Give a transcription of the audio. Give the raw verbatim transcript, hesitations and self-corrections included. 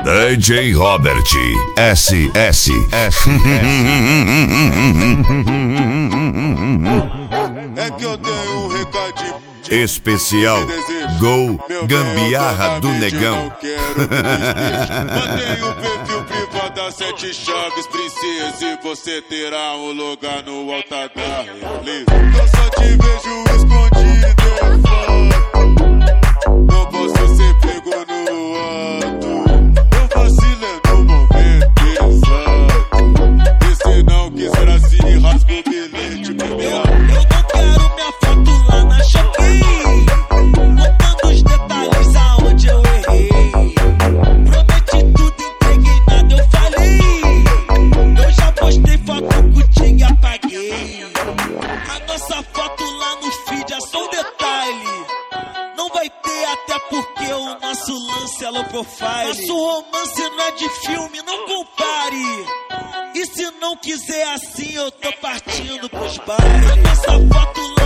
D J Robert S S S. É que eu tenho um recadinho Especial Gol Gambiarra do Negão. Mantenha o perfil privado das sete chaves, princesa, e você terá um lugar no altar da realeza. Eu só te vejo escondido em foto, não posso ser pego no ato. Eu vacilei no momento exato, e se não quiser assim, rasga o bilhete pro meu. Eu não quero minha foto lá na Shopee, contando os detalhes aonde eu errei. Prometi tudo, entreguei nada, eu falei. Eu já postei foto contigo e apaguei. A nossa foto lá no feed é só um detalhe, não vai ter até porque o nosso lance é low profile. Nosso romance não é de filme, não compare. E se não quiser assim, eu tô partindo pros bailes. A nossa foto lá